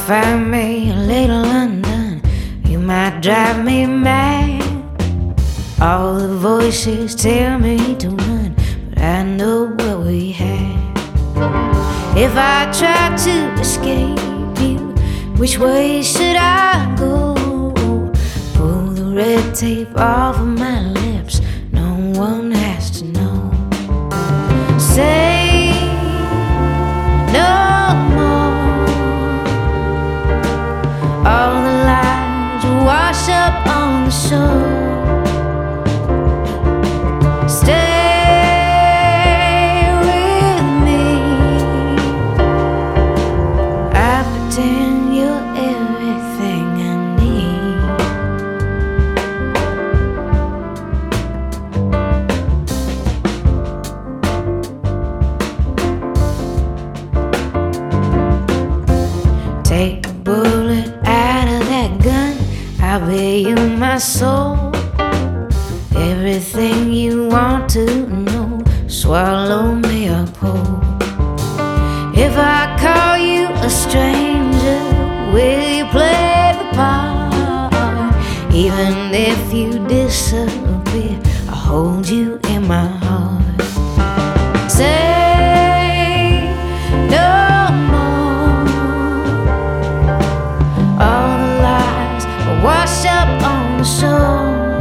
find me a little undone. You might drive me mad. All the voices tell me to run, but I know what we had. If I try to escape you, which way should I go? Pull the red tape off of my lips, no one has to know. Say no more. All the lies wash up on the shore. Stay with me. I pretend you're everything I need. Take a bullet out of that gun, I'll be you my soul. Everything you want to know, swallow me up whole. If I call you a stranger, will you play the part? Even if you disappear, I'll hold you in my heart. Say no more. All the lies will wash up on the shore.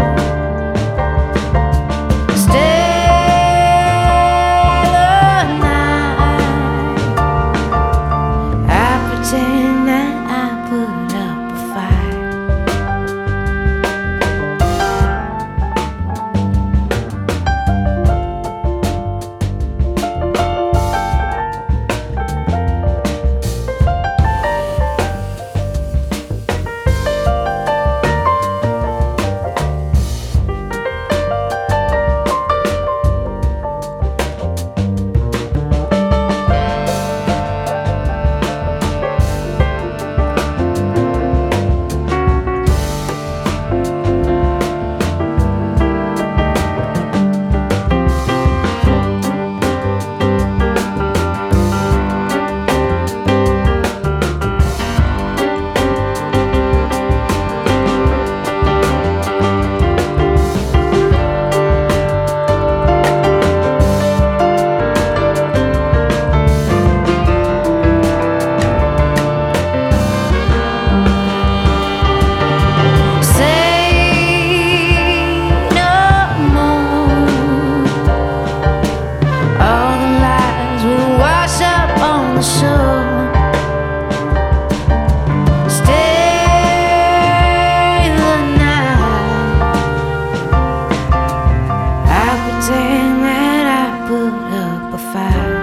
Pretend that I put up a fight. Pretend that I put up a fight.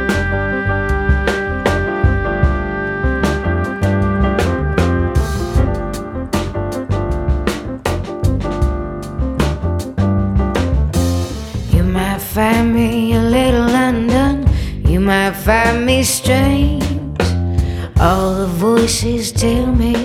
You might find me a little undone, you might find me strange. All the voices tell me